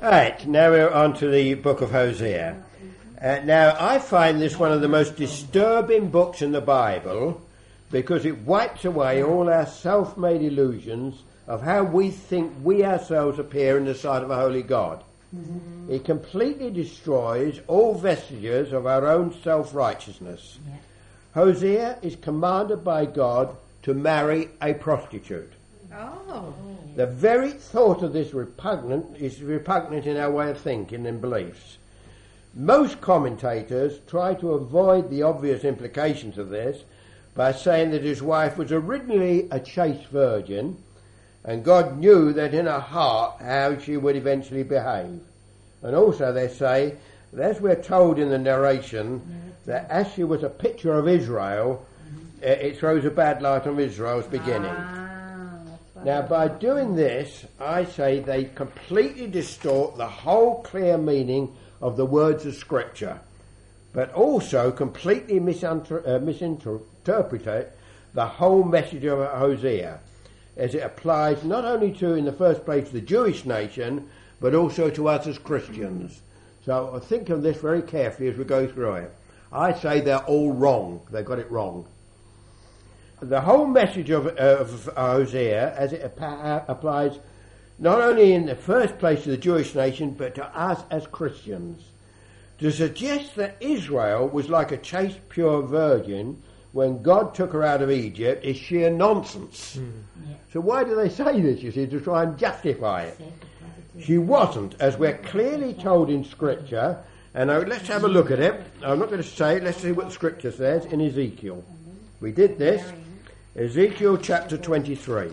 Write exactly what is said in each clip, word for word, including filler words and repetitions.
Right, now we're on to the book of Hosea. Uh, now, I find this one of the most disturbing books in the Bible because it wipes away all our self-made illusions of how we think we ourselves appear in the sight of a holy God. Mm-hmm. It completely destroys all vestiges of our own self-righteousness. Yeah. Hosea is commanded by God to marry a prostitute. Oh. The very thought of this repugnant is repugnant in our way of thinking and beliefs. Most commentators try to avoid the obvious implications of this by saying that his wife was originally a chaste virgin and God knew that in her heart how she would eventually behave. And also they say that as we're told in the narration that as she was a picture of Israel, it throws a bad light on Israel's beginning. Now, by doing this, I say they completely distort the whole clear meaning of the words of Scripture, but also completely misinter- uh, misinterpret the whole message of Hosea, as it applies not only to, in the first place, the Jewish nation, but also to us as Christians. So think of this very carefully as we go through it. I say they're all wrong. They got it wrong. The whole message of, of Hosea, as it ap- applies not only in the first place to the Jewish nation, but to us as Christians, to suggest that Israel was like a chaste, pure virgin when God took her out of Egypt is sheer nonsense. Mm. Yeah. So why do they say this, you see, to try and justify it? She wasn't, as we're clearly told in Scripture, and now let's have a look at it. I'm not going to say it, let's see what the Scripture says in Ezekiel. We did this. Ezekiel chapter twenty-three.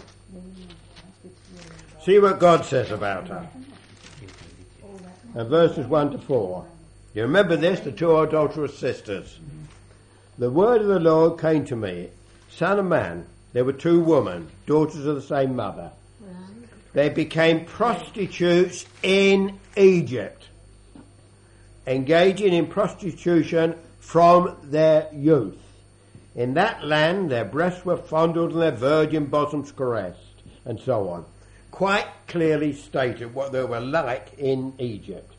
See what God says about her. And verses one to four. You remember this, the two adulterous sisters. The word of the Lord came to me, Son of man, there were two women, daughters of the same mother. They became prostitutes in Egypt, engaging in prostitution from their youth. In that land their breasts were fondled and their virgin bosoms caressed, and so on. Quite clearly stated what they were like in Egypt.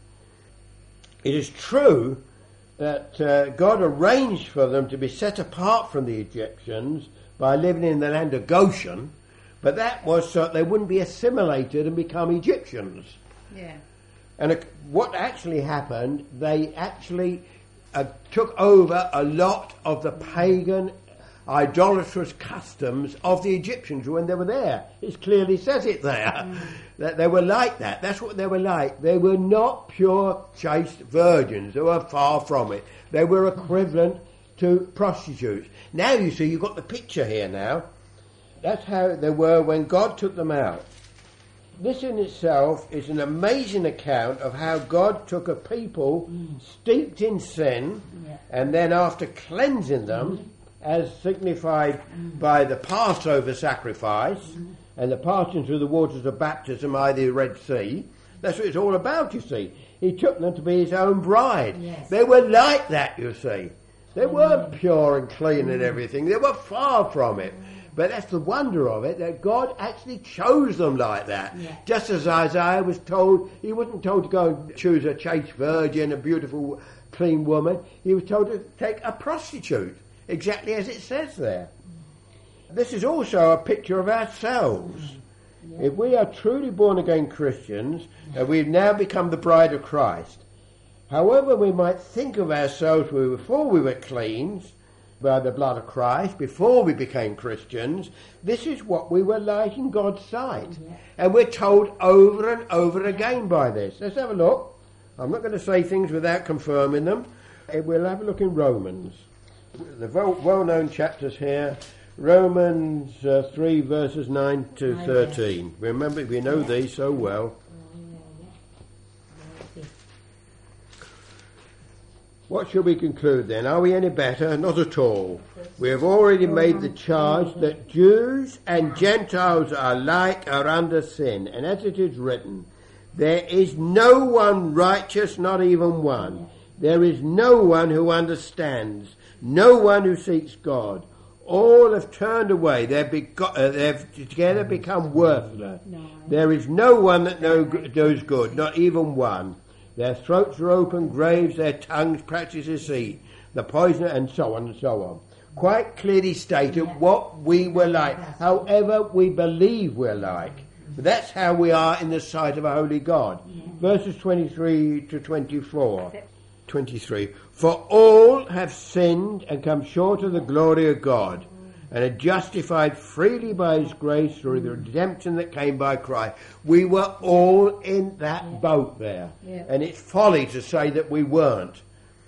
It is true that uh, God arranged for them to be set apart from the Egyptians by living in the land of Goshen, but that was so that they wouldn't be assimilated and become Egyptians. Yeah. And uh, what actually happened, they actually uh, took over a lot of the pagan, idolatrous customs of the Egyptians when they were there. It clearly says it there, mm. that they were like that. That's what they were like. They were not pure, chaste virgins. They were far from it. They were equivalent to prostitutes. Now you see, you've got the picture here now. That's how they were when God took them out. This in itself is an amazing account of how God took a people mm. steeped in sin, yeah. and then after cleansing them, mm. as signified mm. by the Passover sacrifice mm. and the passing through the waters of baptism by the Red Sea. That's what it's all about, you see. He took them to be his own bride. Yes. They were like that, you see. They mm. weren't pure and clean mm. and everything. They were far from it. But that's the wonder of it, that God actually chose them like that. Yeah. Just as Isaiah was told, he wasn't told to go and choose a chaste virgin, a beautiful, clean woman. He was told to take a prostitute, exactly as it says there. Mm. This is also a picture of ourselves. Mm. Yeah. If we are truly born-again Christians, and we've now become the bride of Christ, however we might think of ourselves before we were cleansed, by the blood of Christ, before we became Christians, this is what we were like in God's sight. Yeah. And we're told over and over again by this. Let's have a look. I'm not going to say things without confirming them. We'll have a look in Romans. The well-known chapters here, Romans uh, three verses nine to thirteen. Remember, we know these so well. What shall we conclude then? Are we any better? Not at all. We have already made the charge that Jews and Gentiles alike are under sin. And as it is written, there is no one righteous, not even one. There is no one who understands, no one who seeks God. all have turned away. They've, begot, uh, they've together become worthless. No. There is no one that know, knows good, not even one. Their throats are open graves, their tongues practice deceit, the poisoner, and so on and so on. Quite clearly stated Yeah. what we were like, however we believe we're like. But that's how we are in the sight of a holy God. Yeah. Verses twenty-three to twenty-four. twenty-three. For all have sinned and come short of the glory of God, and are justified freely by his grace through the redemption that came by Christ. We were all in that Yeah. boat there. Yeah. And it's folly to say that we weren't.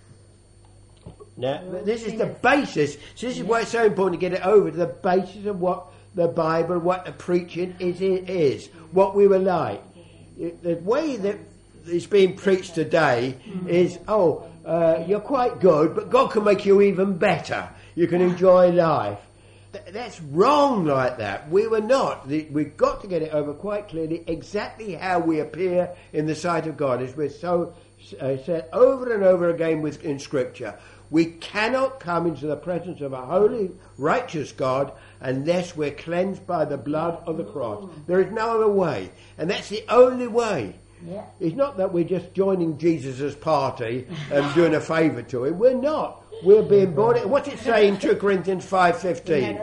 Now, Well, this is the yes. basis. So this is why it's so important to get it over to the basis of what the Bible, what the preaching is, is what we were like. It- The way that it's being preached today is, oh, uh, you're quite good, but God can make you even better. You can enjoy life. Th- That's wrong like that. We were not. The- We've got to get it over quite clearly exactly how we appear in the sight of God, as we're so uh, said over and over again with, in Scripture. We cannot come into the presence of a holy, righteous God unless we're cleansed by the blood of the cross. There is no other way. And that's the only way. Yeah. It's not that we're just joining Jesus' party and doing a favour to him. We're not. We're being born. What's it say in two Corinthians five fifteen?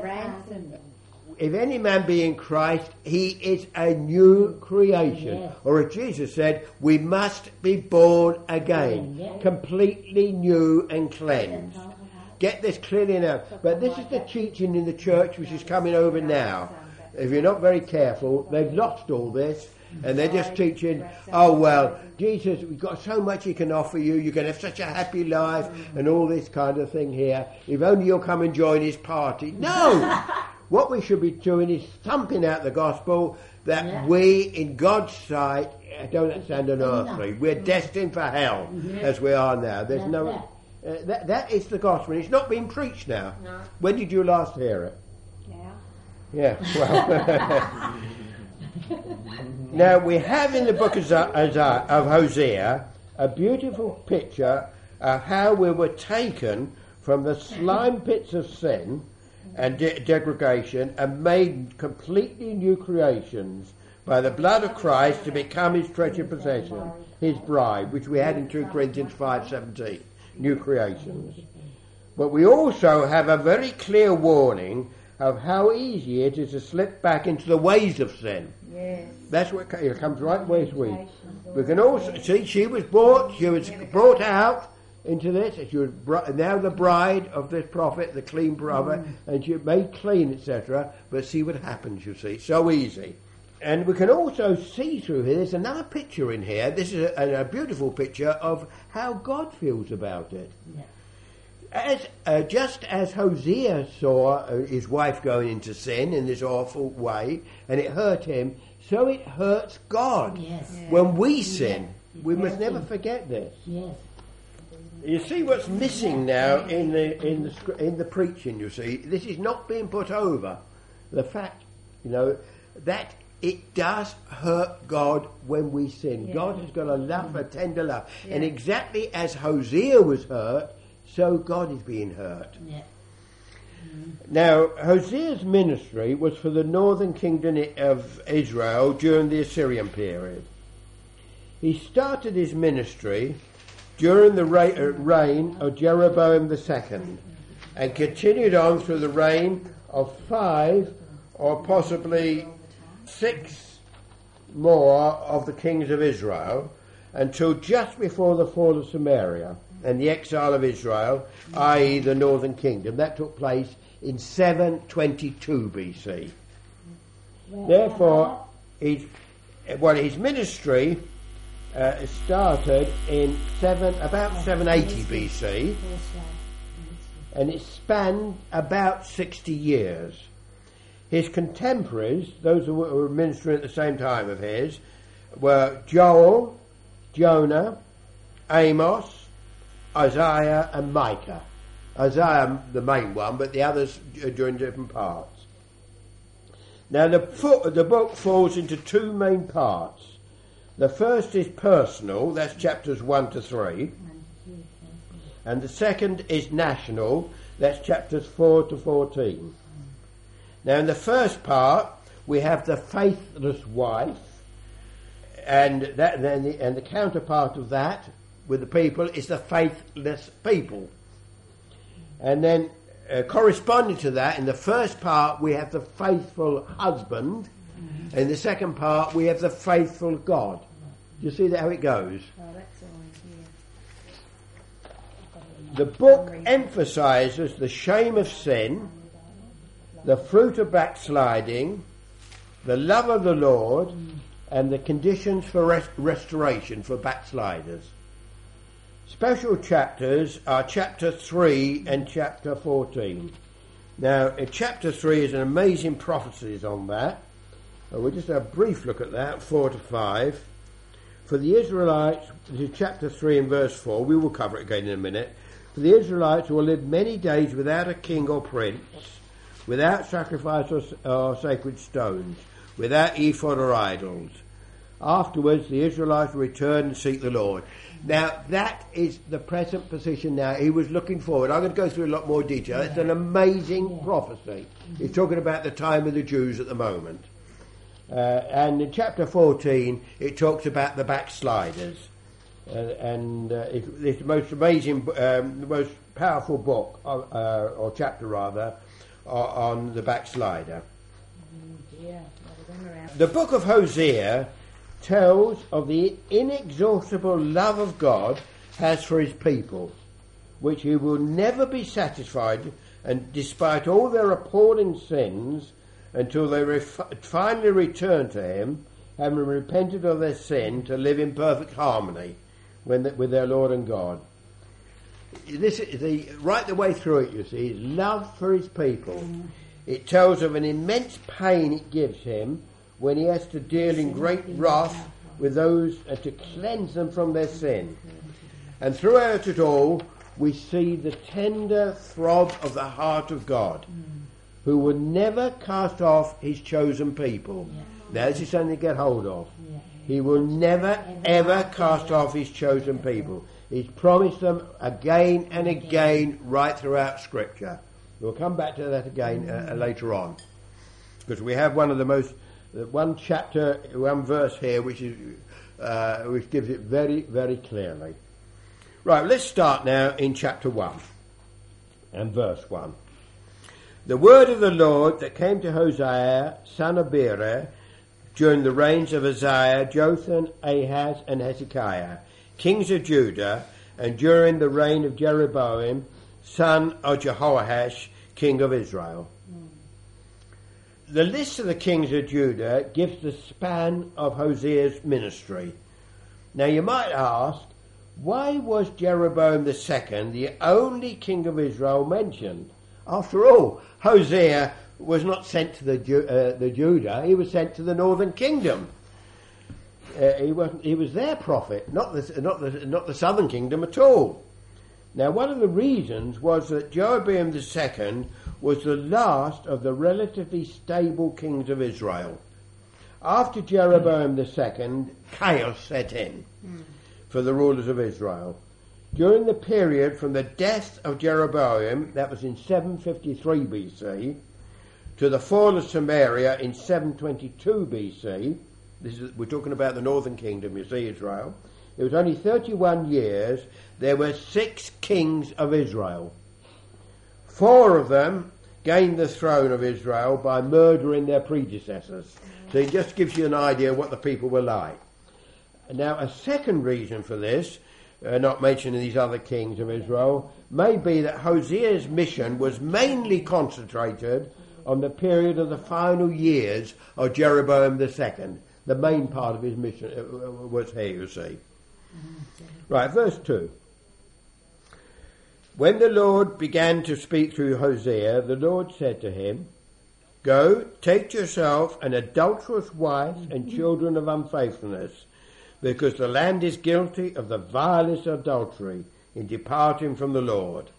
If any man be in Christ, he is a new creation. Yes. Or as Jesus said, we must be born again. Yes. Completely new and cleansed. Get this clearly now. But this is the teaching in the church which is coming over now. If you're not very careful, they've lost all this. And they're just teaching, oh well, Jesus, we've got so much he can offer you, you can have such a happy life and all this kind of thing here. If only you'll come and join his party. No! What we should be doing is thumping out the gospel that Yeah. we, in God's sight, uh, don't understand an earthly. We're destined for hell as we are now. There's That's no... Uh, that, that is the gospel. It's not being preached now. No. When did you last hear it? Yeah. Yeah, well... Now, we have in the book of, Za- Isaiah- of Hosea a beautiful picture of how we were taken from the slime pits of sin and de- degradation and made completely new creations by the blood of Christ to become his treasured possession, his bride, which we had in two Corinthians five seventeen, new creations. But we also have a very clear warning of how easy it is to slip back into the ways of sin. Yes. That's what co- it comes right where we. We can also see she was brought, she was brought out into this. She was br- now the bride of this prophet, the clean brother, and she was made clean, et cetera. But see what happens. You see, so easy. And we can also see through here. There's another picture in here. This is a, a beautiful picture of how God feels about it. Yeah. As uh, just as Hosea saw uh, his wife going into sin in this awful way, and it hurt him, so it hurts God Yes. when we sin. We must Yes. never forget this. Yes. You see what's missing now in the in the scr- in the preaching. You see, this is not being put over. The fact, you know, that it does hurt God when we sin. Yeah. God has got a love, a tender love, and Yeah. exactly as Hosea was hurt, so God is being hurt. Yeah. Now, Hosea's ministry was for the northern kingdom of Israel during the Assyrian period. He started his ministry during the re- uh, reign of Jeroboam the second and continued on through the reign of five or possibly six more of the kings of Israel until just before the fall of Samaria and the exile of Israel, that is the northern kingdom. That took place in seven twenty-two B C. Therefore, his, well, his ministry uh, started in seven, about seven eighty B C, and it spanned about sixty years. His contemporaries, those who were ministering at the same time of his, were Joel, Jonah, Amos, Isaiah and Micah. Isaiah the main one, but the others are doing different parts. Now the, fo- the book falls into two main parts. The first is personal, that's chapters one to three. And the second is national, That's chapters four to fourteen. Now in the first part we have the faithless wife, and that then the, and the counterpart of that with the people is the faithless people. And then uh, corresponding to that, in the first part we have the faithful husband, mm-hmm. and in the second part we have the faithful God. Do you see that how it goes? Oh, that's always here. The book emphasises the shame of sin, the fruit of backsliding, the love of the Lord, mm. and the conditions for rest- restoration for backsliders. Special chapters are chapter three and chapter fourteen. Now, in chapter three is an amazing prophecies on that. Uh, we'll just have a brief look at that, four to five. For the Israelites, this is chapter three and verse four, we will cover it again in a minute. For the Israelites will live many days without a king or prince, without sacrifice or, or sacred stones, without ephod or idols. Afterwards, the Israelites will return and seek the Lord. Now, that is the present position now. He was looking forward. I'm going to go through a lot more detail. It's an amazing prophecy. He's talking about the time of the Jews at the moment. Uh, and in chapter fourteen, it talks about the backsliders. Uh, and uh, it, it's the most amazing, um, the most powerful book, uh, uh, or chapter rather, uh, on the backslider. Yeah. The book of Hosea tells of the inexhaustible love of God has for his people, which he will never be satisfied, and despite all their appalling sins, until they ref- finally return to him, having repented of their sin, to live in perfect harmony when the, with their Lord and God. This is the right the way through it, you see, his love for his people. Mm. It tells of an immense pain it gives him when he has to deal in great wrath with those uh, to cleanse them from their sin. And throughout it all, we see the tender throb of the heart of God, mm. who will never cast off his chosen people. Yeah. That's just something to get hold of. Yeah. He will never, ever cast off his chosen people. He's promised them again and again right throughout Scripture. We'll come back to that again uh, later on, because we have one of the most uh, one chapter, one verse here, which is uh, which gives it very, very clearly. Right, let's start now in chapter one and verse one. The word of the Lord that came to Hosea, son of Beeri, during the reigns of Uzziah, Jotham, Ahaz, and Hezekiah, kings of Judah, and during the reign of Jeroboam, son of Jehoash, king of Israel. Mm. The list of the kings of Judah gives the span of Hosea's ministry. Now you might ask, why was Jeroboam the second the only king of Israel mentioned? After all, Hosea was not sent to the, Ju- uh, the Judah, he was sent to the northern kingdom. Uh, he wasn't. He was their prophet, not the not the not the southern kingdom at all. Now, one of the reasons was that Jeroboam the second was the last of the relatively stable kings of Israel. After Jeroboam the second, chaos set in mm. for the rulers of Israel. During the period from the death of Jeroboam, that was in seven fifty-three B C, to the fall of Samaria in seven twenty-two B C, this is, we're talking about the northern kingdom, you see, Israel. It was only thirty-one years. There were six kings of Israel. Four of them gained the throne of Israel by murdering their predecessors. So it just gives you an idea of what the people were like. Now, a second reason for this, uh, not mentioning these other kings of Israel, may be that Hosea's mission was mainly concentrated on the period of the final years of Jeroboam the second. The main part of his mission was here, you see. Right, verse two. When the Lord began to speak through Hosea, the Lord said to him, Go, take to yourself an adulterous wife and children of unfaithfulness, because the land is guilty of the vilest adultery in departing from the Lord.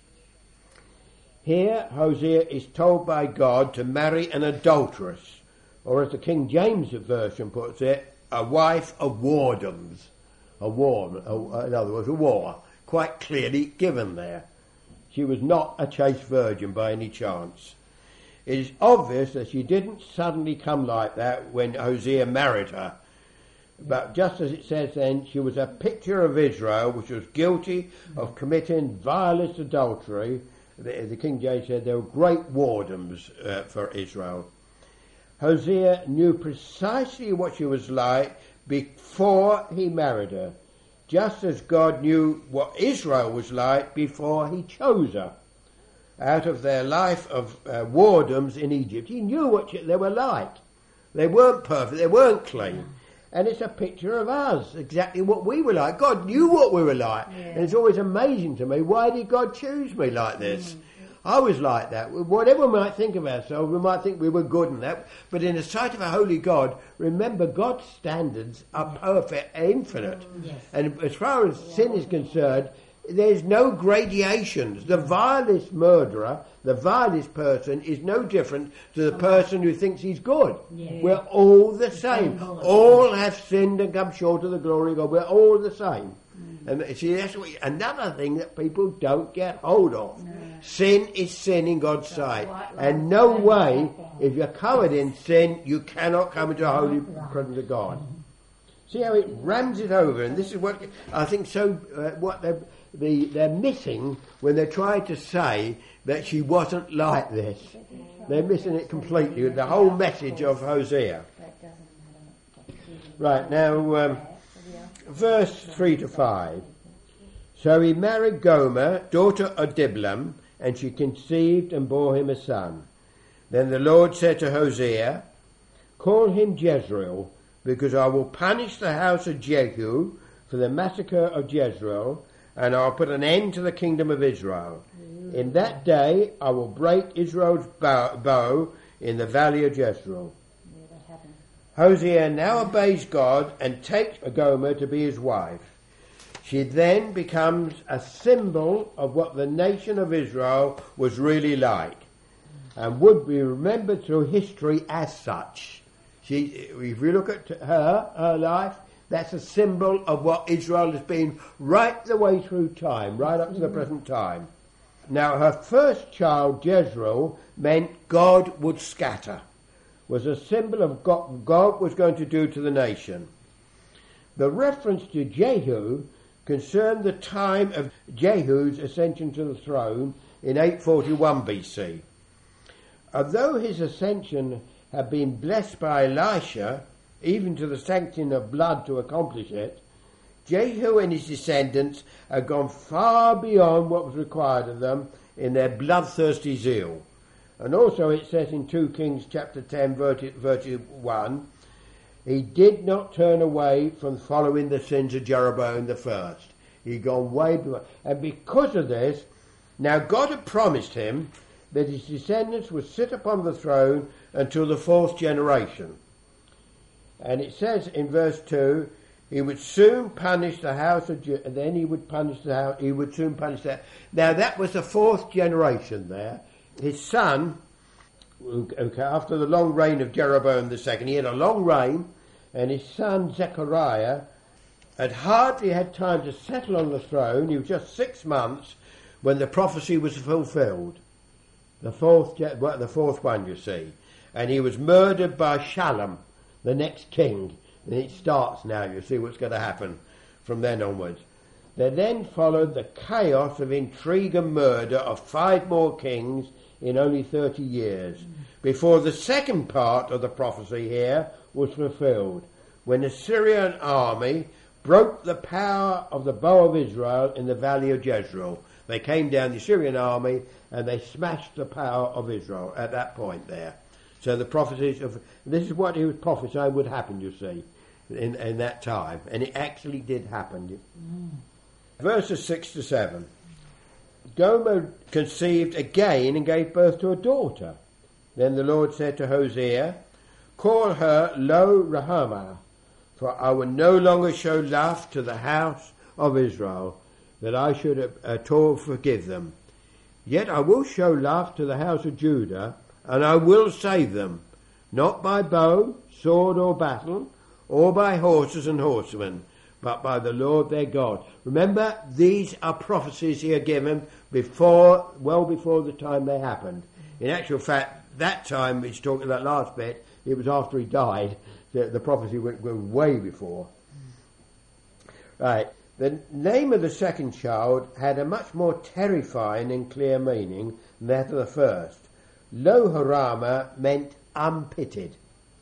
Here, Hosea is told by God to marry an adulteress, or as the King James version puts it, a wife of whoredoms. A war, a, in other words, a war. Quite clearly given there. she was not a chaste virgin by any chance. It is obvious that she didn't suddenly come like that when Hosea married her. But just as it says then, she was a picture of Israel, which was guilty of committing vilest adultery. The, the King James said they were great whoredoms uh, for Israel. Hosea knew precisely what she was like before he married her, just as God knew what Israel was like before he chose her. Out of their life of uh, whoredoms in Egypt, he knew what she, they were like. They weren't perfect, they weren't clean. And it's a picture of us, exactly what we were like. God knew what we were like. Yeah. And it's always amazing to me, why did God choose me like this? Mm. I was like that. Whatever we might think of ourselves, we might think we were good in that. But in the sight of a holy God, remember God's standards are perfect, infinite. Yes. And as far as sin is concerned, there's no gradations. The vilest murderer, the vilest person is no different to the person who thinks he's good. Yeah. We're all the same. All have sinned and come short of the glory of God. We're all the same. Mm. And see, that's what, another thing that people don't get hold of. No. Sin is sin in God's so sight. Right, right. And no way, if you're covered in sin, you cannot come into a holy presence of God. See how it rams it over, and this is what I think so. Uh, what they're, the, they're missing when they try to say that she wasn't like this. They're missing it completely with the whole message of Hosea. Right now, um, verse three to five. So he married Gomer, daughter of Diblaim, and she conceived and bore him a son. Then the Lord said to Hosea, "Call him Jezreel, because I will punish the house of Jehu for the massacre of Jezreel, and I'll put an end to the kingdom of Israel. In that day I will break Israel's bow, bow in the valley of Jezreel." Hosea now obeys God and takes Gomer to be his wife. She then becomes a symbol of what the nation of Israel was really like, and would be remembered through history as such. She, if you look at her, her life, that's a symbol of what Israel has been right the way through time, right up to the present time. Now, her first child, Jezreel, meant God would scatter, was a symbol of what God was going to do to the nation. The reference to Jehu concerned the time of Jehu's ascension to the throne in eight forty-one B C. Although his ascension had been blessed by Elisha, even to the sanctioning of blood to accomplish it, Jehu and his descendants had gone far beyond what was required of them in their bloodthirsty zeal. And also it says in two Kings chapter ten, verse one, he did not turn away from following the sins of Jeroboam the first. He'd gone way beyond. And because of this, now God had promised him that his descendants would sit upon the throne until the fourth generation. And it says in verse two, he would soon punish the house of Judah, and then he would punish the house, he would soon punish that. Now that was the fourth generation there. His son, okay, after the long reign of Jeroboam the second, he had a long reign, and his son Zechariah had hardly had time to settle on the throne. He was just six months when the prophecy was fulfilled. The fourth, well, the fourth one, you see. And he was murdered by Shallum, the next king. And it starts now, you see what's going to happen from then onwards. There then followed the chaos of intrigue and murder of five more kings in only thirty years, before the second part of the prophecy here was fulfilled, when the Syrian army broke the power of the bow of Israel in the valley of Jezreel. They came down, the Syrian army, and they smashed the power of Israel at that point there. So the prophecies of, this is what he was prophesying would happen, you see, in, in that time. And it actually did happen. Mm. Verses six to seven. Gomer conceived again and gave birth to a daughter. Then the Lord said to Hosea, "Call her Lo-Ruhamah, for I will no longer show love to the house of Israel, that I should at all forgive them. Yet I will show love to the house of Judah, and I will save them, not by bow, sword, or battle, or by horses and horsemen, but by the Lord their God. Remember, these are prophecies he had given before, well before the time they happened. In actual fact, that time, he's talking that last bit, it was after he died. The, the prophecy went, went way before. Right. The name of the second child had a much more terrifying and clear meaning than that of the first. Lo Harama meant unpitied.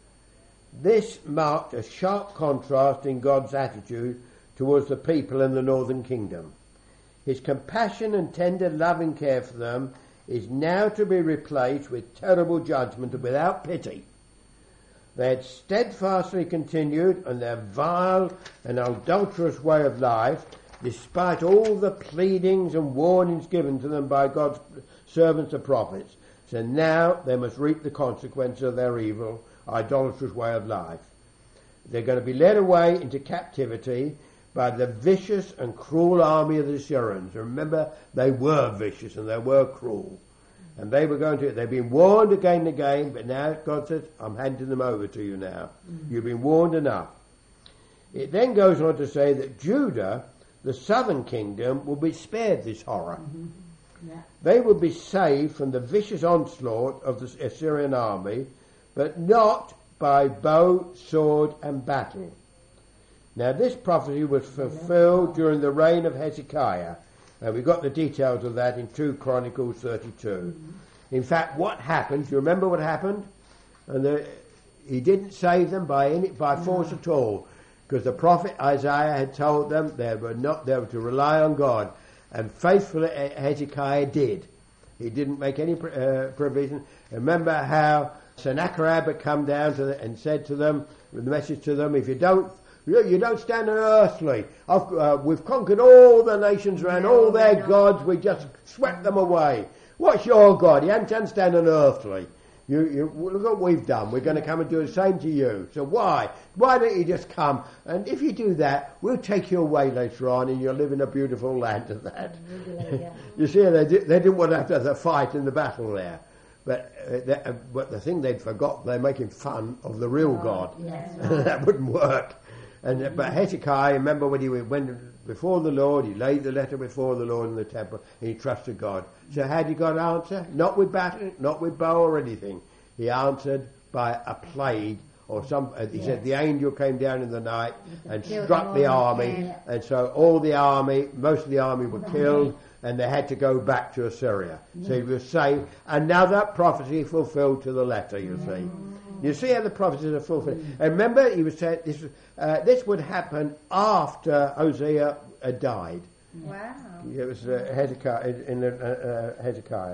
This marked a sharp contrast in God's attitude towards the people in the northern kingdom. His compassion and tender loving care for them is now to be replaced with terrible judgment and without pity. They had steadfastly continued on their vile and adulterous way of life, despite all the pleadings and warnings given to them by God's servants and prophets. So now they must reap the consequences of their evil, idolatrous way of life. They're going to be led away into captivity by the vicious and cruel army of the Assyrians. Remember, they were vicious and they were cruel. And they were going to, they've been warned again and again, but now God says, I'm handing them over to you now. Mm-hmm. You've been warned enough. It then goes on to say that Judah, the southern kingdom, will be spared this horror. Mm-hmm. Yeah. They will be saved from the vicious onslaught of the Assyrian army, but not by bow, sword and battle. Now this prophecy was fulfilled during the reign of Hezekiah. Uh, we've got the details of that in two Chronicles thirty-two. Mm-hmm. In fact, what happened, do you remember what happened? And the, he didn't save them by any, by no. force at all, because the prophet Isaiah had told them they were not they were to rely on God, and faithfully Hezekiah did. He didn't make any uh, provision. Remember how Sennacherib had come down to the, and said to them, with the message to them, if you don't You don't stand on earthly. I've, uh, we've conquered all the nations around, no, all their no. gods. We just swept them away. What's your God? You haven't stand on earthly. You, you, look what we've done. We're going to come and do the same to you. So why? Why don't you just come? And if you do that, we'll take you away later on and you'll live in a beautiful land of that. You see, they, did, they didn't want to have to have a fight in the battle there. But, uh, that, uh, but the thing they'd forgotten, they're making fun of the real oh, God. Yes. That wouldn't work. And uh, but Hezekiah, remember when he went before the Lord, he laid the letter before the Lord in the temple, and he trusted God. So how did he God answer? Not with battle, not with bow or anything. He answered by a plague, or some. Uh, he yes. said the angel came down in the night and struck the army, and so all the army, most of the army were killed, and they had to go back to Assyria. Mm. So he was saved. Another prophecy fulfilled to the letter, you mm. see. You see how the prophecies are fulfilled. Mm. And remember, he was saying this, uh, this would happen after Hosea uh, died. Wow. It was uh, Hezekiah, in, in uh, uh, Hezekiah.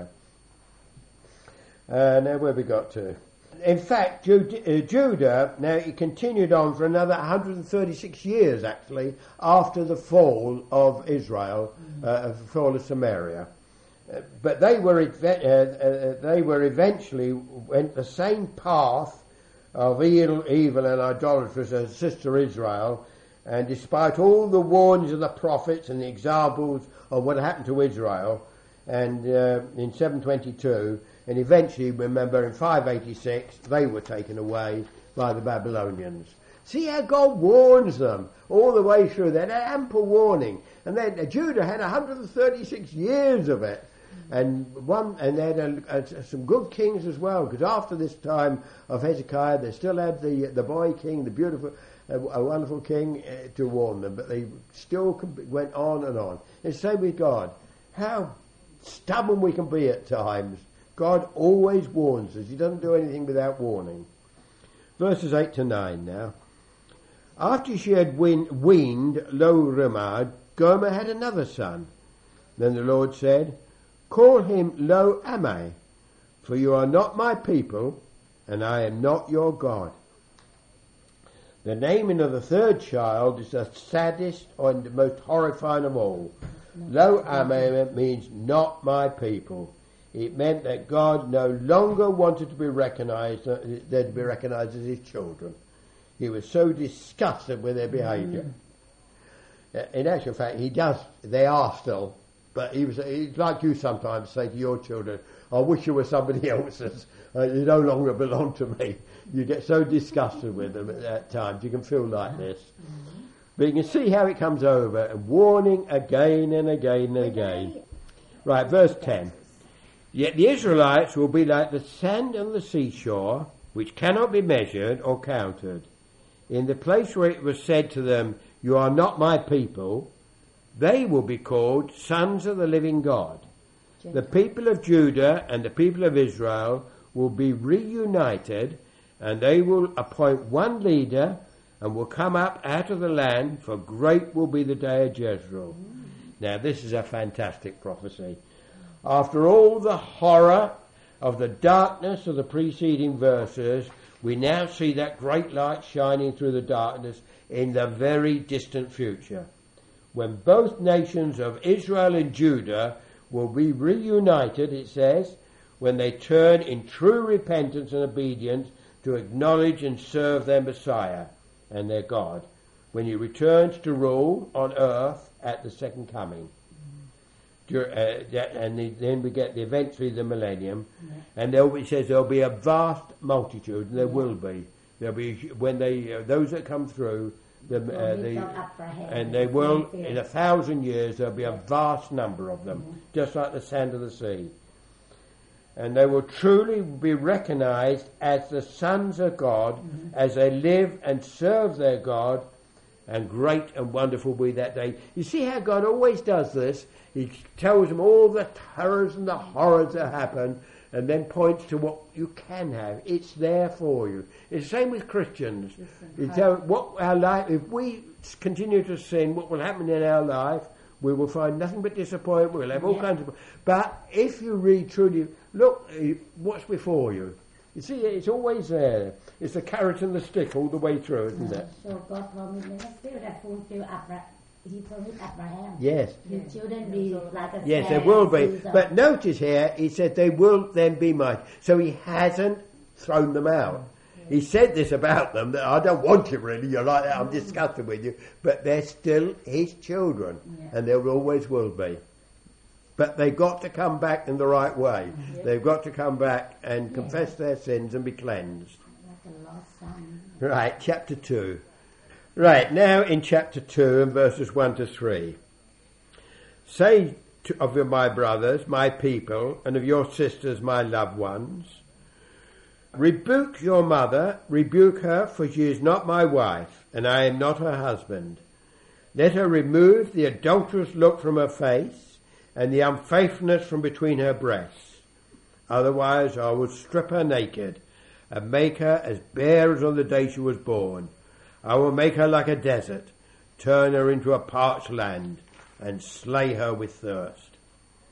Uh, now where we got to? In fact, Jude, uh, Judah, now he continued on for another one hundred thirty-six years, actually, after the fall of Israel, mm. uh, the fall of Samaria. Uh, but they were uh, uh, they were eventually went the same path of evil, evil and idolatrous as sister Israel, and despite all the warnings of the prophets and the examples of what happened to Israel, and uh, in seven twenty-two, and eventually, remember, in five eighty-six, they were taken away by the Babylonians. See how God warns them all the way through. They had ample warning, and then uh, Judah had one hundred thirty-six years of it. And one, and they had a, a, some good kings as well, because after this time of Hezekiah, they still had the the boy king, the beautiful, uh, a wonderful king uh, to warn them, but they still went on and on. And same with God. How stubborn we can be at times. God always warns us. He doesn't do anything without warning. Verses eight to nine now. After she had win- weaned Lo-Ruhamah, Gomer had another son. Then the Lord said, call him Lo-Ammi, for you are not my people, and I am not your God. The naming of the third child is the saddest and the most horrifying of all. Lo-Ammi means not my people. It meant that God no longer wanted to be recognised, uh, they'd to be recognised as his children. He was so disgusted with their behaviour. Mm. In actual fact, he does, they are still. But he was, he's like you sometimes say to your children, I wish you were somebody else's. Uh, you no longer belong to me. You get so disgusted with them at that time. You can feel like this. But you can see how it comes over, and warning again and again and again. Right, verse ten. Yet the Israelites will be like the sand on the seashore, which cannot be measured or counted. In the place where it was said to them, you are not my people, they will be called sons of the living God. The people of Judah and the people of Israel will be reunited, and they will appoint one leader and will come up out of the land, for great will be the day of Jezreel. Mm. Now this is a fantastic prophecy. After all the horror of the darkness of the preceding verses, we now see that great light shining through the darkness in the very distant future, when both nations of Israel and Judah will be reunited, it says, when they turn in true repentance and obedience to acknowledge and serve their Messiah and their God, when he returns to rule on earth at the second coming. Uh, and the, then we get the eventually the millennium, yeah. And there it says there'll be a vast multitude, and there yeah. will be. There'll be when they uh, those that come through, the, uh, the and they will in a thousand years there'll be a vast number of them, mm-hmm. just like the sand of the sea. And they will truly be recognised as the sons of God, mm-hmm. as they live and serve their God, and great and wonderful will be that day. You see how God always does this? He tells them all the terrors and the horrors that happen, and then points to what you can have. It's there for you. It's the same with Christians. He tells what our life. If we continue to sin, what will happen in our life? We will find nothing but disappointment. We'll have all yeah. kinds of. But if you read truly, look what's before you. You see, it's always there. It's the carrot and the stick all the way through, isn't it? So God promised me still that fulfill Abraham. He promised Abraham. Yes. The children be like a yes, there will be. But notice here, he said they will then be mine. So he hasn't thrown them out. He said this about them, that I don't want you really, you're like that, I'm disgusted with you. But they're still his children, yeah. and there always will be. But they've got to come back in the right way. Yeah. They've got to come back and yeah. confess their sins and be cleansed. Like a lost son. Right, chapter two. Right, now in chapter two and verses one to three. Say to, of my brothers, my people, and of your sisters, my loved ones, rebuke your mother, rebuke her, for she is not my wife, and I am not her husband. Let her remove the adulterous look from her face, and the unfaithfulness from between her breasts. Otherwise I will strip her naked, and make her as bare as on the day she was born. I will make her like a desert, turn her into a parched land, and slay her with thirst.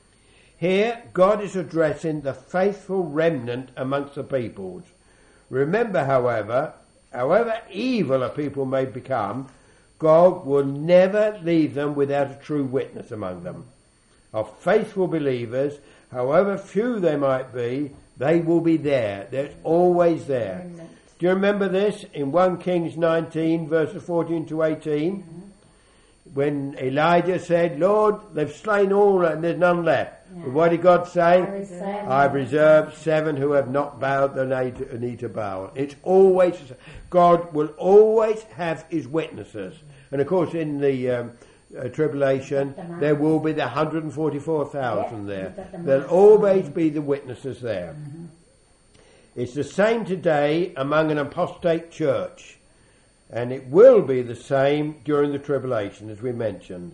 Here, God is addressing the faithful remnant amongst the peoples. Remember, however, however evil a people may become, God will never leave them without a true witness among them. Of faithful believers, however few they might be, they will be there. They're always there. Remnant. Do you remember this in First Kings nineteen, verses fourteen to eighteen? Mm-hmm. When Elijah said, Lord, they've slain all and there's none left. Yeah. But what did God say? I've reserved seven who have not bowed the knee to Baal. It's always, God will always have his witnesses. And of course in the um, uh, tribulation, there will be the one hundred forty-four thousand yeah, there. There'll always be the witnesses there. Mm-hmm. It's the same today among an apostate church, and it will be the same during the tribulation, as we mentioned.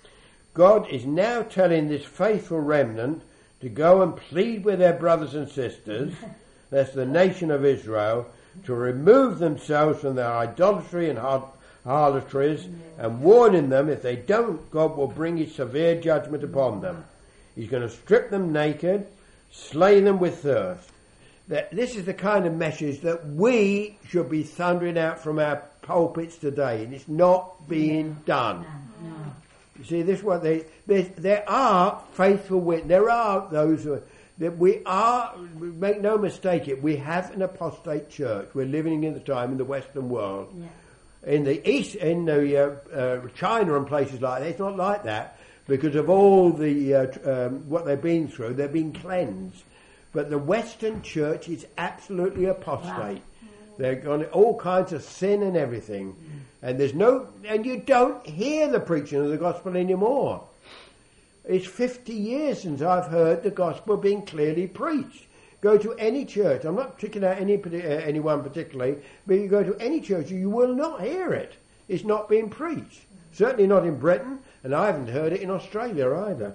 God is now telling this faithful remnant to go and plead with their brothers and sisters, that's the nation of Israel, to remove themselves from their idolatry and harlotries, and warning them if they don't, God will bring his severe judgment upon them. He's going to strip them naked, slay them with thirst. That this is the kind of message that we should be thundering out from our pulpits today, and it's not being done. No, no. You see, this is what they there, there are faithful witnesses. There are those who are, that we are. Make no mistake, it we have an apostate church. We're living in the time in the Western world. Yeah. In the East, in the uh, uh, China and places like that, it's not like that because of all the uh, um, what they've been through. They've been cleansed. But the Western church is absolutely apostate. Wow. They're gone all kinds of sin and everything. And there's no, and you don't hear the preaching of the gospel anymore. It's fifty years since I've heard the gospel being clearly preached. Go to any church, I'm not picking out any, uh, anyone particularly, but you go to any church, you will not hear it. It's not being preached. Certainly not in Britain, and I haven't heard it in Australia either.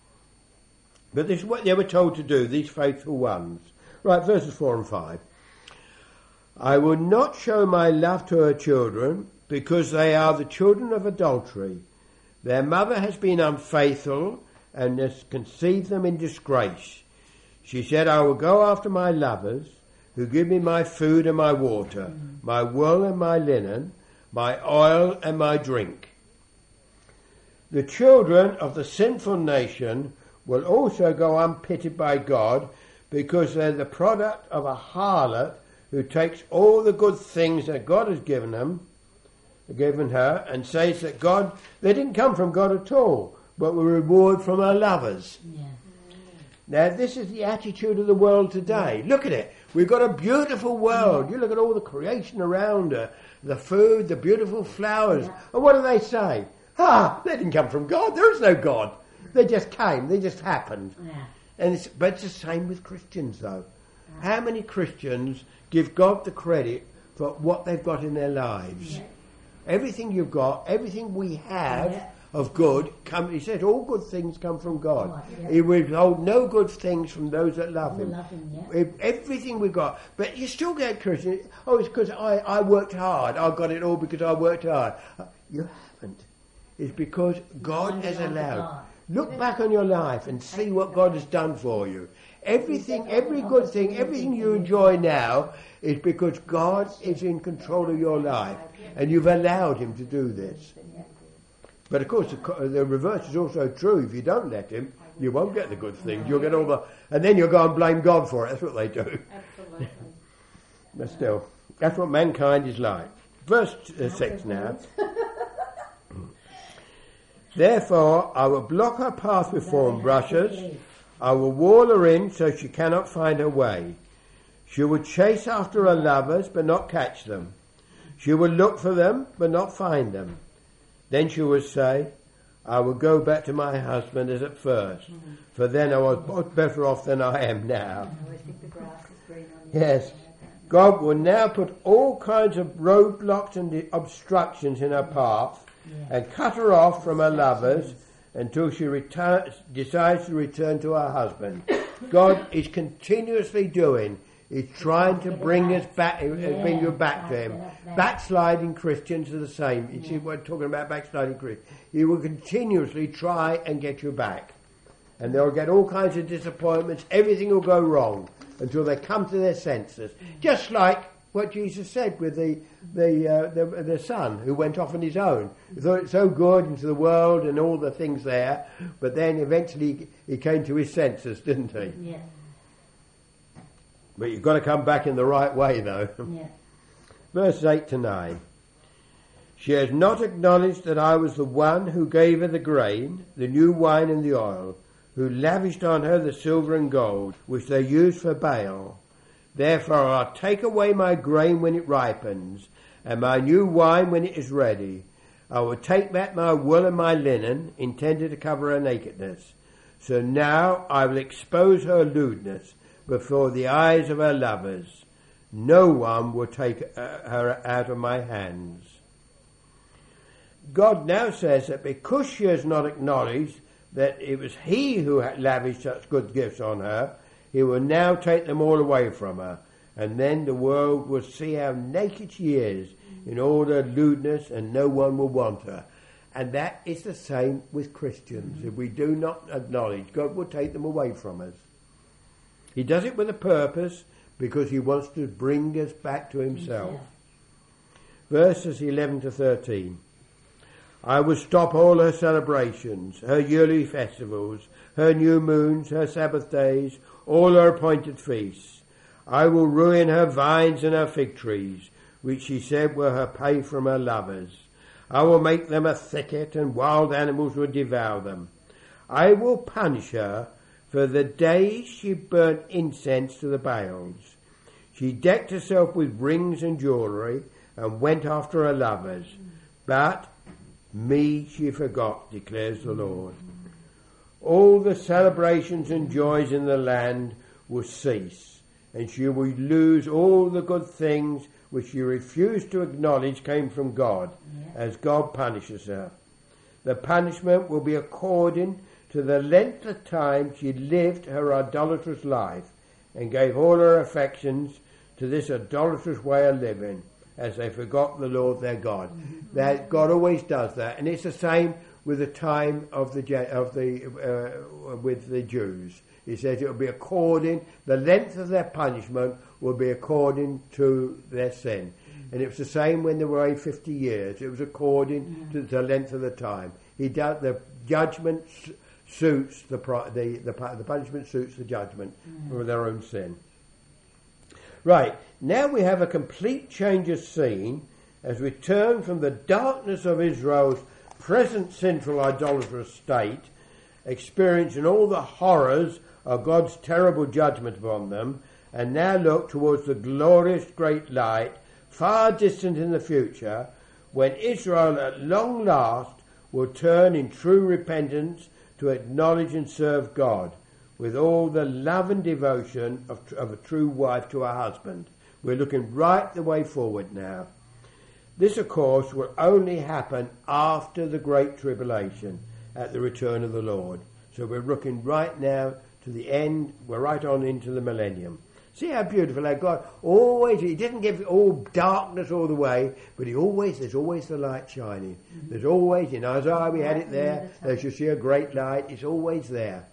But this is what they were told to do, these faithful ones. Right, verses four and five. I will not show my love to her children, because they are the children of adultery. Their mother has been unfaithful and has conceived them in disgrace. She said, I will go after my lovers, who give me my food and my water, my wool and my linen, my oil and my drink. The children of the sinful nation will also go unpitied by God, because they're the product of a harlot who takes all the good things that God has given them, given her, and says that God, they didn't come from God at all, but were reward from her lovers. Yeah. Now, this is the attitude of the world today. Look at it. We've got a beautiful world. You look at all the creation around her, the food, the beautiful flowers. Yeah. And what do they say? Ah, they didn't come from God. There is no God. They just came. They just happened. Yeah. And it's, but it's the same with Christians, though. How many Christians give God the credit for what they've got in their lives? Yeah. Everything you've got, everything we have Yeah. of good, come, he said all good things come from God. Oh, yeah. He will withhold no good things from those that love Oh, him. love him, yeah. If everything we've got. But you still get Christians, oh, it's because I, I worked hard. I got it all because I worked hard. You haven't. It's because God Only has unto allowed. God. Look back on your life and see what God has done for you. Everything, every good thing, everything you enjoy now is because God is in control of your life and you've allowed him to do this. But of course, the, the reverse is also true. If you don't let him, you won't get the good things. You'll get all the, and then you'll go and blame God for it. That's what they do. Absolutely. But still, that's what mankind is like. Verse uh, six now. Therefore, I will block her path with thorn brushes. I will wall her in so she cannot find her way. She will chase after her lovers, but not catch them. She will look for them, but not find them. Then she will say, I will go back to my husband as at first, mm-hmm. for then I was much better off than I am now. I always think the grass is green on the Yes. God will now put all kinds of roadblocks and obstructions in her path, yeah. and cut her off from her lovers until she return, decides to return to her husband. God is continuously doing, He's trying to bring us back, yeah. bring you back to Him. Backsliding Christians are the same. You see, we're talking about backsliding Christians. He will continuously try and get you back. And they'll get all kinds of disappointments. Everything will go wrong until they come to their senses. Just like what Jesus said with the the, uh, the the son who went off on his own. He thought it so good into the world and all the things there, but then eventually he came to his senses, didn't he? Yeah. But you've got to come back in the right way, though. Yeah. Verses eight to nine. She has not acknowledged that I was the one who gave her the grain, the new wine and the oil, who lavished on her the silver and gold, which they used for Baal. Therefore I'll take away my grain when it ripens, and my new wine when it is ready. I will take back my wool and my linen, intended to cover her nakedness. So now I will expose her lewdness before the eyes of her lovers. No one will take uh, her out of my hands. God now says that because she has not acknowledged that it was He who had lavished such good gifts on her, He will now take them all away from her, and then the world will see how naked she is in all her lewdness, and no one will want her. And that is the same with Christians. If we do not acknowledge, God will take them away from us. He does it with a purpose, because He wants to bring us back to Himself. Yeah. Verses eleven to thirteen. I will stop all her celebrations, her yearly festivals, her new moons, her Sabbath days, all her appointed feasts. I will ruin her vines and her fig trees, which she said were her pay from her lovers. I will make them a thicket, and wild animals will devour them. I will punish her for the days she burnt incense to the Baals. She decked herself with rings and jewellery and went after her lovers. But me she forgot, declares the Lord. All the celebrations and joys in the land will cease, and she will lose all the good things which she refused to acknowledge came from God, yeah. as God punishes her. The punishment will be according to the length of time she lived her idolatrous life and gave all her affections to this idolatrous way of living, as they forgot the Lord their God. Mm-hmm. That God always does that, and it's the same with the time of the of the uh, with the Jews. He says it will be according, the length of their punishment will be according to their sin. Mm-hmm. And it was the same when they were away fifty years. It was according mm-hmm. to the length of the time. He does, the judgment suits the the the, the punishment suits the judgment mm-hmm. for their own sin. Right, now we have a complete change of scene as we turn from the darkness of Israel's present sinful idolatrous state, experiencing all the horrors of God's terrible judgment upon them, and now look towards the glorious great light, far distant in the future, when Israel at long last will turn in true repentance to acknowledge and serve God with all the love and devotion of, of a true wife to her husband. We're looking right the way forward now. This, of course, will only happen after the Great Tribulation at the return of the Lord. So we're looking right now to the end. We're right on into the millennium. See how beautiful that God always, he didn't give all darkness all the way, but he always, there's always the light shining. Mm-hmm. There's always, in Isaiah we had it there, there shall see a great light. It's always there.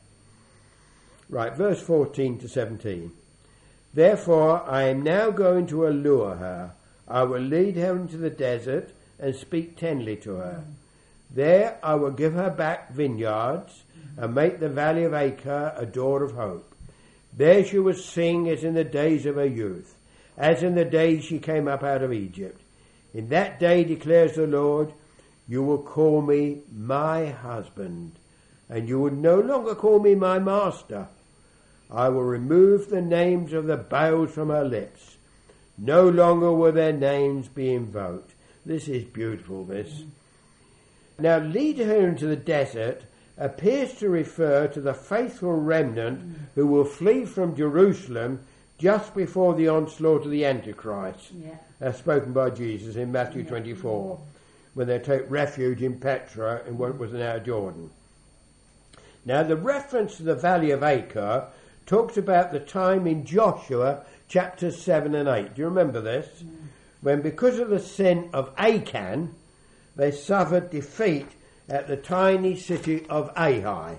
Right, verse fourteen to seventeen. Therefore I am now going to allure her. I will lead her into the desert and speak tenderly to her. There I will give her back vineyards and make the valley of Acre a door of hope. There she will sing as in the days of her youth, as in the days she came up out of Egypt. In that day, declares the Lord, you will call me my husband, and you will no longer call me my master. I will remove the names of the Baals from her lips. No longer will their names be invoked. This is beautiful, this. Mm. Now, lead her into the desert appears to refer to the faithful remnant mm. who will flee from Jerusalem just before the onslaught of the Antichrist, yeah. as spoken by Jesus in Matthew yeah. twenty-four, when they take refuge in Petra in what was now Jordan. Now, the reference to the Valley of Acre talks about the time in Joshua chapters seven and eight. Do you remember this? Mm. When, because of the sin of Achan, they suffered defeat at the tiny city of Ai.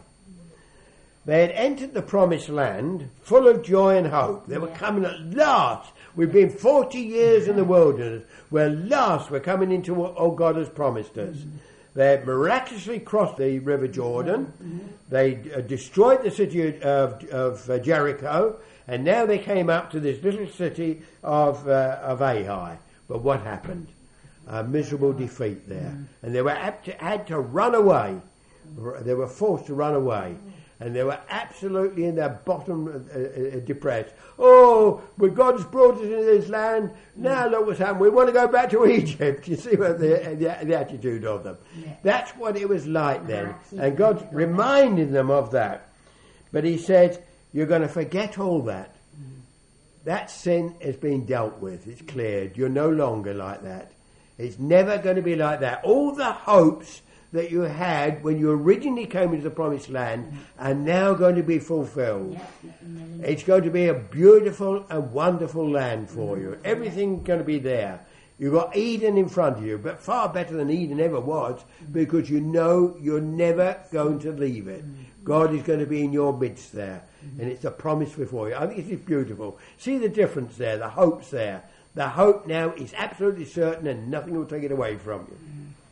They had entered the promised land full of joy and hope. They were yeah. coming at last. We've been forty years in the wilderness. Where at last we're coming into what oh, God has promised us. Mm-hmm. They had miraculously crossed the River Jordan. Mm-hmm. They uh, destroyed the city of, of uh, Jericho. And now they came up to this little city of, uh, of Ai. But what happened? A miserable defeat there. Mm-hmm. And they were apt to, had to run away. They were forced to run away. And they were absolutely in their bottom uh, uh, depressed. Oh, but God's brought us into this land. Now look what's happened. We want to go back to Egypt. You see what the, the, the attitude of them. Yeah. That's what it was like then. And God reminded them of that. But he said, you're going to forget all that. That sin has been dealt with. It's cleared. You're no longer like that. It's never going to be like that. All the hopes that you had when you originally came into the promised land are now going to be fulfilled. It's going to be a beautiful and wonderful land for you. Everything's going to be there. You've got Eden in front of you, but far better than Eden ever was, because you know you're never going to leave it. God is going to be in your midst there, and it's a promise before you. I think it's beautiful. See the difference there, the hope's there. The hope now is absolutely certain and nothing will take it away from you.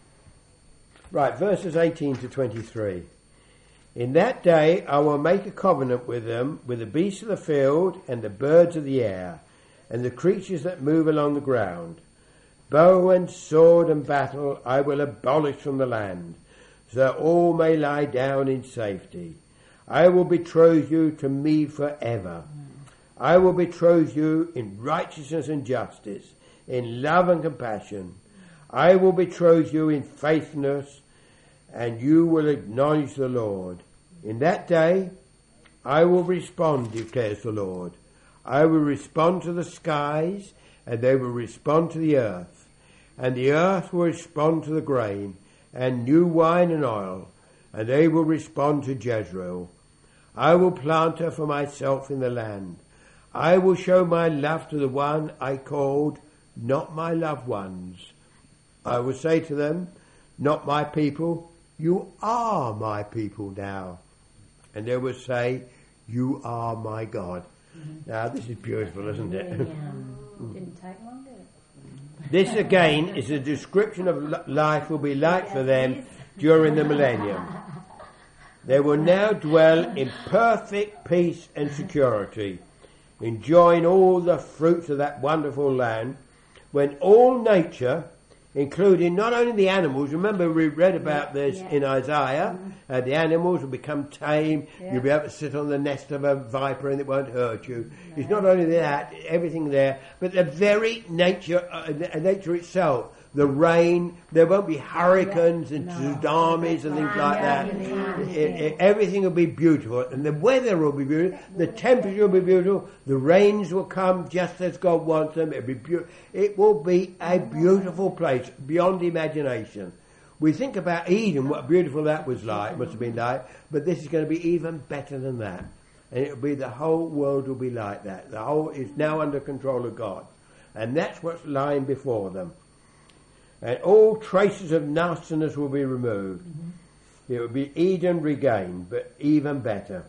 Right, verses eighteen to twenty-three. In that day I will make a covenant with them, with the beasts of the field and the birds of the air, and the creatures that move along the ground. Bow and sword and battle I will abolish from the land, so that all may lie down in safety. I will betroth you to me forever. I will betroth you in righteousness and justice, in love and compassion. I will betroth you in faithfulness, and you will acknowledge the Lord. In that day, I will respond, declares the Lord. I will respond to the skies, and they will respond to the earth. And the earth will respond to the grain, and new wine and oil, and they will respond to Jezreel. I will plant her for myself in the land. I will show my love to the one I called not my loved ones. I will say to them, not my people, you are my people now. And they will say, you are my God. Mm-hmm. Now this is beautiful, isn't it? Yeah. Didn't take long, did it? This again is a description of life will be like for them during the millennium. They will now dwell in perfect peace and security, enjoying all the fruits of that wonderful land, when all nature, including not only the animals, remember we read about this yeah. in Isaiah, mm-hmm. uh, the animals will become tame, yeah. you'll be able to sit on the nest of a viper and it won't hurt you. No. It's not only that, everything there, but the very nature, uh, the, uh, nature itself, the rain, there won't be hurricanes and no. tsunamis and things like that. It, it, everything will be beautiful, and the weather will be beautiful, the temperature will be beautiful, the rains will come just as God wants them. It'll be be- it will be a beautiful place beyond imagination. We think about Eden, what beautiful that was like, must have been like, but this is going to be even better than that. And it'll be, the whole world will be like that. The whole is now under control of God. And that's what's lying before them. And all traces of nastiness will be removed. Mm-hmm. It will be Eden regained, but even better.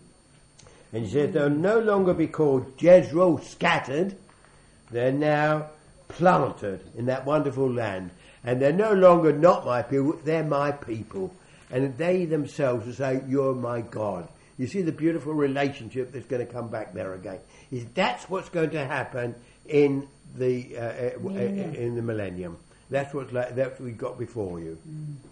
And he says they'll no longer be called Jezreel scattered. They're now planted in that wonderful land. And they're no longer not my people, they're my people. And they themselves will say, you're my God. You see the beautiful relationship that's going to come back there again. Is that's what's going to happen in the uh, uh, in the millennium. That's what like, that's what we've got before you. Mm.